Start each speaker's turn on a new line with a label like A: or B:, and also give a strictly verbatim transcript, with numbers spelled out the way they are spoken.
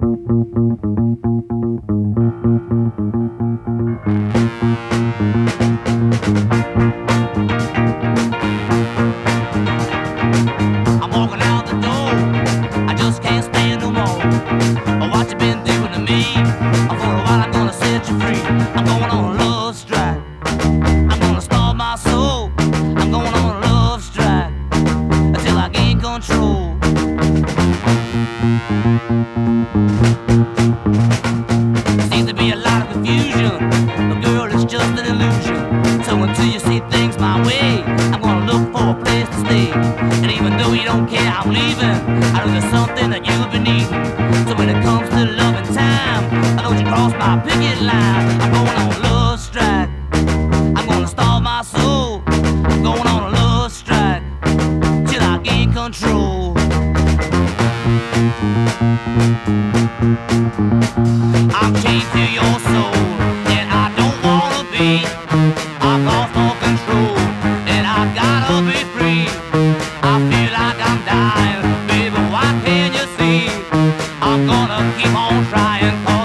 A: I'm walking out the door, I just can't stand no more. Oh, what you been doing to me? Oh, for a while I'm gonna set you free. I'm going on a love strike. I'm gonna starve my soul. I'm going on a love strike until I gain control. Seems to be a lot of confusion, but girl, it's just an illusion. So until you see things my way, I'm gonna look for a place to stay. And even though you don't care, I'm leaving. I know there's something that you've been needing. So when it comes to loving time, I don't you cross my picket line. I'm going on a love strike. I'm gonna starve my soul. I'm going on a love strike till I gain control. I'm chained to your soul, and I don't wanna be. I've lost all control, and I gotta be free. I feel like I'm dying, baby, why can't you see? I'm gonna keep on trying, 'cause